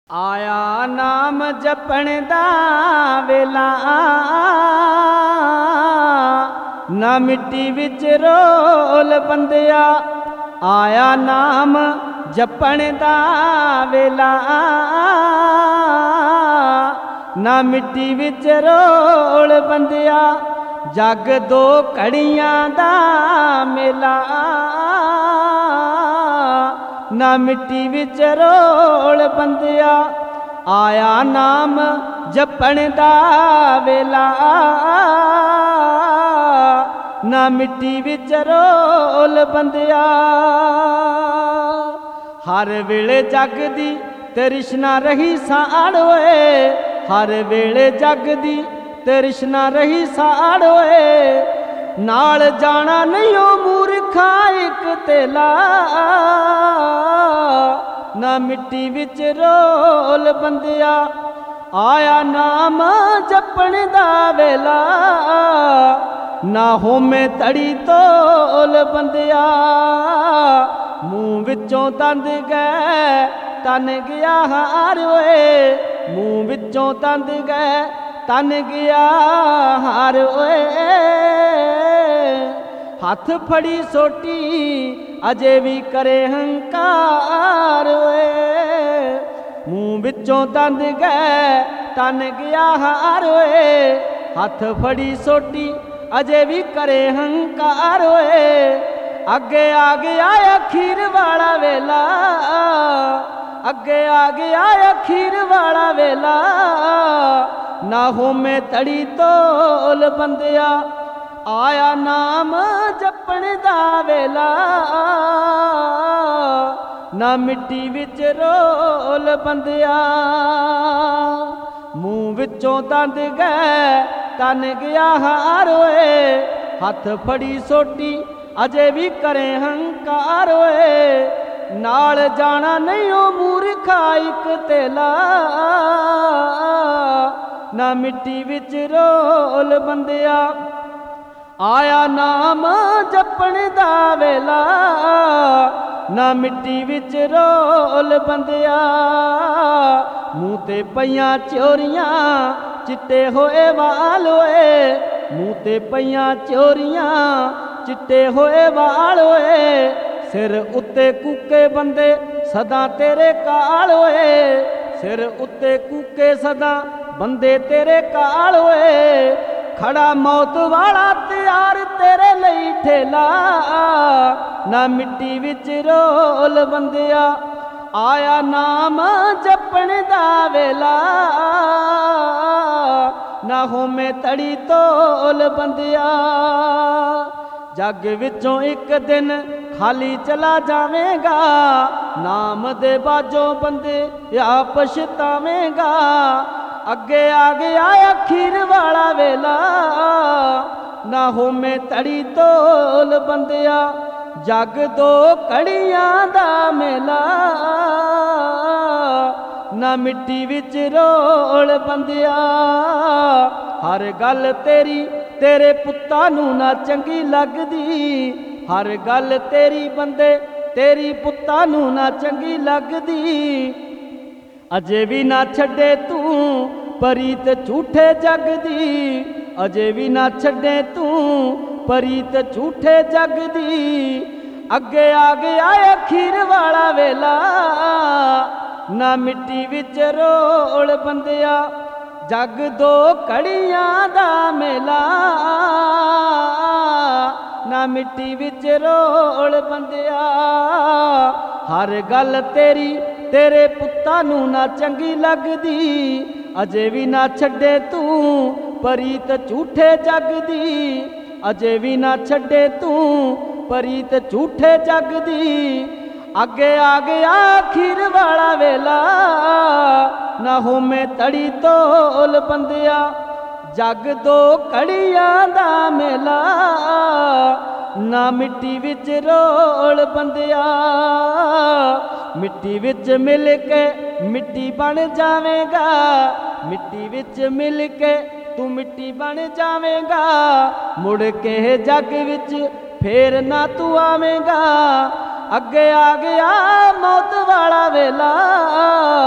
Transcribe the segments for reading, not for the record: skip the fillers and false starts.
ਆਇਆ ਨਾਮ ਜਪਣ ਦਾ ਵੇਲਾ, ਨਾ ਮਿੱਟੀ ਵਿੱਚ ਰੋਲ ਬੰਦਿਆ। ਆਇਆ ਨਾਮ ਜਪਣ ਦਾ ਵੇਲਾ, ਨਾ ਮਿੱਟੀ ਵਿੱਚ ਰੋਲ ਬੰਦਿਆ। ਜੱਗ ਦੋ ਘੜੀਆਂ ਦਾ ਮੇਲਾ, ਨਾ ਮਿੱਟੀ ਵਿੱਚ ਰੋਲ ਬੰਦਿਆ। ਆਇਆ ਨਾਮ ਜਪਣ ਦਾ ਵੇਲਾ, ਨਾ ਮਿੱਟੀ ਵਿੱਚ ਰੋਲ ਬੰਦਿਆ। ਹਰ ਵੇਲੇ ਜਗ ਦੀ ਤ੍ਰਿਸ਼ਨਾ ਰਹੀ ਸਾੜ ਓਏ, ਹਰ ਵੇਲੇ ਜਗ ਦੀ ਤ੍ਰਿਸ਼ਨਾ ਰਹੀ ਸਾੜ ਓਏ। ਨਾਲ ਜਾਣਾ ਨਹੀਂ ਓ ਮੂਰਖਾ ਇੱਕ ਤੇਲਾ, ਨਾ ਮਿੱਟੀ ਵਿੱਚ ਰੋਲ ਬੰਦਿਆ। ਆਇਆ ਨਾਮ ਜਪਣ ਦਾ ਵੇਲਾ, ਨਾ ਹੋਮੇ ਤੜੀ ਤੋਲ ਬੰਦਿਆ। ਮੂੰਹ ਵਿੱਚੋਂ ਦੰਦ ਗਏ ਤਨ ਗਿਆ ਹਾਰ ਓਏ, ਮੂੰਹ ਵਿੱਚੋਂ ਦੰਦ ਗਏ ਤਨ ਗਿਆ ਹਾਰ ਓਏ। ਹੱਥ ਫੜੀ ਸੋਟੀ ਅਜੇ ਵੀ ਕਰੇ ਹੰਕਾਰ ਓਏ, ਮੂੰਹ ਵਿੱਚੋਂ ਦੰਦ ਗਏ ਤਨ ਗਿਆ ਹਾਰ ਓਏ। ਹੱਥ ਫੜੀ ਸੋਟੀ ਅਜੇ ਵੀ ਕਰੇ ਹੰਕਾਰ ਓਏ। ਅੱਗੇ ਆ ਗਿਆ ਅਖੀਰ ਵਾਲਾ ਵੇਲਾ, ਅੱਗੇ ਆ ਗਿਆ ਅਖੀਰ ਵਾਲਾ ਵੇਲਾ। ਨਾ ਹੋਮੇ ਤੜੀ ਤੋਲ ਬੰਦਿਆ। ਆਇਆ ਨਾਮ ਜਪਣ ਦਾ ਵੇਲਾ, ਨਾ ਮਿੱਟੀ ਵਿੱਚ ਰੋਲ ਬੰਦਿਆ। ਮੂੰਹ ਵਿੱਚੋਂ ਦੰਦ ਗਏ ਤਨ ਗਿਆ ਹਾਰ ਓਏ। ਹੱਥ ਫੜੀ ਸੋਟੀ ਅਜੇ ਵੀ ਕਰੇ ਹੰਕਾਰ ਓਏ। ਨਾਲ ਜਾਣਾ ਨਹੀਂ ਓ ਮੂਰਖਾ ਇੱਕ ਤੇਲਾ, ਨਾ ਮਿੱਟੀ ਵਿੱਚ ਰੋਲ ਬੰਦਿਆ। ਆਇਆ ਨਾਮ ਜਪਣ ਦਾ ਵੇਲਾ, ਨਾ ਮਿੱਟੀ ਵਿੱਚ ਰੋਲ ਬੰਦਿਆ। ਮੂੰਹ ਤੇ ਪਈਆਂ ਚੋਰੀਆਂ ਚਿੱਟੇ ਹੋਏ ਵਾਲ ਓਏ, ਮੂੰਹ ਤੇ ਪਈਆਂ ਚੋਰੀਆਂ ਚਿੱਟੇ ਹੋਏ ਵਾਲ ਓਏ। ਸਿਰ ਉੱਤੇ ਕੂਕੇ ਬੰਦੇ ਸਦਾ ਤੇਰੇ ਕਾਲ ਓਏ, ਸਿਰ ਉੱਤੇ ਕੂਕੇ ਸਦਾ ਬੰਦੇ ਤੇਰੇ ਕਾਲ ਓਏ। ਖੜਾ ਮੌਤ ਵਾਲਾ ਤਿਆਰ ਤੇਰੇ ਲਈ ਠੇਲਾ, ਨਾ ਮਿੱਟੀ ਵਿੱਚ ਰੋਲ ਬੰਦਿਆ। ਆਇਆ ਨਾਮ ਜਪਣ ਦਾ ਵੇਲਾ, ਨਾ ਹੋਮੇ ਤੜੀ ਤੋਲ ਬੰਦਿਆ। ਜੱਗ ਵਿੱਚੋਂ ਇੱਕ ਦਿਨ ਖਾਲੀ ਚਲਾ ਜਾਵੇਂਗਾ, ਨਾਮ ਦੇ ਬਾਝੋਂ ਬੰਦੇ ਆ ਪਛਤਾਵੇਂਗਾ। ਅੱਗੇ ਆ ਗਿਆ ਅਖੀਰ ਵਾਲਾ ਵੇਲਾ, ਨਾ ਹੋਮੇ ਤੜੀ ਤੋਲ ਬੰਦਿਆ। ਜੱਗ ਦੋ ਘੜੀਆਂ ਦਾ ਮੇਲਾ, ਨਾ ਮਿੱਟੀ ਵਿੱਚ ਰੋਲ ਬੰਦਿਆ। ਹਰ ਗੱਲ ਤੇਰੀ ਤੇਰੇ ਪੁੱਤਾਂ ਨੂੰ ਨਾ ਚੰਗੀ ਲੱਗਦੀ, ਹਰ ਗੱਲ ਤੇਰੀ ਬੰਦੇ ਤੇਰੀ ਪੁੱਤਾਂ ਨੂੰ ਨਾ ਚੰਗੀ ਲੱਗਦੀ। ਅਜੇ ਵੀ ਨਾ ਛੱਡੇ ਤੂੰ ਪਰੀਤ ਝੂਠੇ ਜਗ ਦੀ, ਅਜੇ ਵੀ ਨਾ ਛੱਡੇ ਤੂੰ ਪਰੀਤ ਝੂਠੇ ਜਗ ਦੀ। ਅੱਗੇ ਆ ਗਿਆ ਅਖੀਰ ਵਾਲਾ ਵੇਲਾ, ਨਾ ਮਿੱਟੀ ਵਿੱਚ ਰੋਲ ਬੰਦਿਆ। ਜੱਗ ਦੋ ਘੜੀਆਂ ਦਾ ਮੇਲਾ, ਨਾ ਮਿੱਟੀ ਵਿੱਚ ਰੋਲ ਬੰਦਿਆ। ਹਰ ਗੱਲ ਤੇਰੀ ਤੇਰੇ ਪੁੱਤਾਂ ਨੂੰ ਨਾ ਚੰਗੀ ਲੱਗਦੀ, ਅਜੇ ਵੀ ਨਾ ਛੱਡੇ ਤੂੰ ਪਰੀਤ ਝੂਠੇ ਜਗ ਦੀ, ਅਜੇ ਵੀ ਨਾ ਛੱਡੇ ਤੂੰ ਪਰੀਤ ਝੂਠੇ ਜਗ ਦੀ। ਅੱਗੇ ਆ ਗਿਆ ਅਖੀਰ ਵਾਲਾ ਵੇਲਾ, ਨਾ ਹੋਮੇ ਤੜੀ ਤੋਲ ਬੰਦਿਆ। ਜੱਗ ਦੋ ਘੜੀਆਂ ਦਾ ਮੇਲਾ, ਨਾ ਮਿੱਟੀ ਵਿੱਚ ਰੋਲ ਬੰਦਿਆ। ਮਿੱਟੀ ਵਿੱਚ ਮਿਲ ਕੇ ਮਿੱਟੀ ਬਣ ਜਾਵੇਂਗਾ, ਮਿੱਟੀ ਵਿੱਚ ਮਿਲ ਕੇ ਤੂੰ ਮਿੱਟੀ ਬਣ ਜਾਵੇਂਗਾ। ਮੁੜ ਕੇ ਜੱਗ ਵਿੱਚ ਫੇਰ ਨਾ ਤੂੰ ਆਵੇਂਗਾ। ਅੱਗੇ ਆ ਗਿਆ ਮੌਤ ਵਾਲਾ ਵੇਲਾ,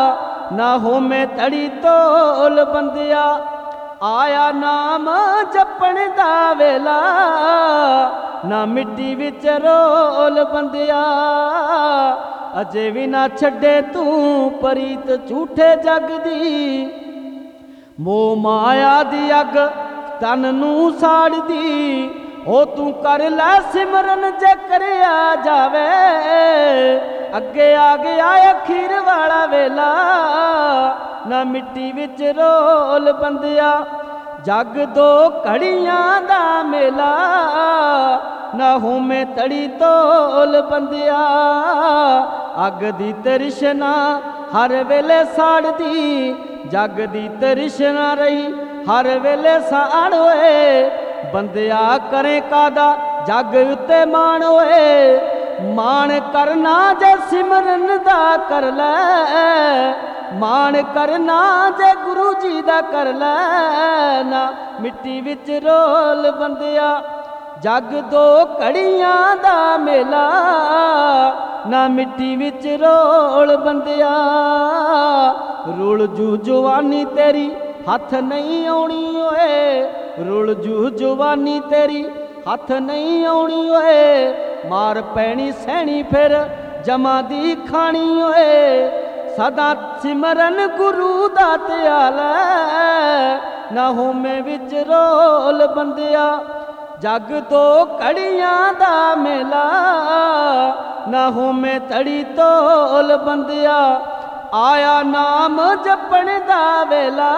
ਨਾ ਹੋਵੇਂ ਧੜੀ ਤੋਲ ਬੰਦਿਆ। ਆਇਆ ਨਾਮ ਜਪਣ ਦਾ ਵੇਲਾ, ਨਾ ਮਿੱਟੀ ਵਿੱਚ ਰੋਲ ਬੰਦਿਆ। ਅਜੇ ਵੀ ਨਾ ਛੱਡੇ ਤੂੰ ਪ੍ਰੀਤ ਝੂਠੇ ਜਗ ਦੀ, ਮੋਹ ਮਾਇਆ ਦੀ ਅੱਗ ਤਨ ਨੂੰ ਸਾੜਦੀ। ਉਹ ਤੂੰ ਕਰ ਲੈ ਸਿਮਰਨ ਜੇ ਕਰਿਆ ਜਾਵੇ, ਅੱਗੇ ਆ ਗਿਆ ਅਖੀਰ ਵਾਲਾ ਵੇਲਾ, ਨਾ ਮਿੱਟੀ ਵਿੱਚ ਰੋਲ ਬੰਦਿਆ। ਜਗ ਦੋ ਘੜੀਆਂ ਦਾ ਮੇਲਾ, ਨਾ ਹੋਵੇਂ ਧੜੀ ਤੋਲ ਬੰਦਿਆ। ਅੱਗ ਦੀ ਤ੍ਰਿਸ਼ਨਾ ਹਰ ਵੇਲੇ ਸਾੜਦੀ, ਜਗ ਦੀ ਤ੍ਰਿਸ਼ਨਾ ਰਹੀ ਹਰ ਵੇਲੇ ਸਾੜ ਓਏ। ਬੰਦਿਆ ਕਰੇ ਕਾਦਾ ਜਗ ਉੱਤੇ ਮਾਣ ਓਏ, ਮਾਣ ਕਰਨਾ ਜੇ ਸਿਮਰਨ ਦਾ ਕਰ ਲੈ, ਮਾਣ ਕਰਨਾ ਜੇ ਗੁਰੂ ਜੀ ਦਾ ਕਰ ਲੈ, ਨਾ ਮਿੱਟੀ ਵਿੱਚ ਰੋਲ ਬੰਦਿਆ। ਜਗ ਦੋ ਘੜੀਆਂ ਦਾ ਮੇਲਾ, ਨਾ ਮਿੱਟੀ ਵਿੱਚ ਰੋਲ ਬੰਦਿਆ। ਰੁਲ ਜੂ ਜਵਾਨੀ ਤੇਰੀ ਹੱਥ ਨਹੀਂ ਆਉਣੀ ਓਏ, ਰੁਲ ਜੂ ਜਵਾਨੀ ਤੇਰੀ ਹੱਥ ਨਹੀਂ ਆਉਣੀ ਓਏ। ਮਾਰ ਪੈਣੀ ਸਹਿਣੀ ਫਿਰ ਜਮਾਂ ਦੀ ਖਾਣੀ ਓਏ, ਸਦਾ ਸਿਮਰਨ ਗੁਰੂ ਦਾ ਧਿਆਲਾ, ਨਾ ਹੋਵੇਂ ਵਿੱਚ ਰੋਲ ਬੰਦਿਆ। ਜਗ ਦੋ ਘੜੀਆਂ ਦਾ ਮੇਲਾ, ਨਾ ਹੋਵੇਂ ਧੜੀ ਤੋਲ ਬੰਦਿਆ। ਆਇਆ ਨਾਮ ਜਪਣ ਦਾ ਵੇਲਾ,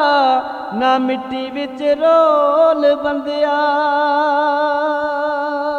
ਨਾ ਮਿੱਟੀ ਵਿੱਚ ਰੋਲ ਬੰਦਿਆ।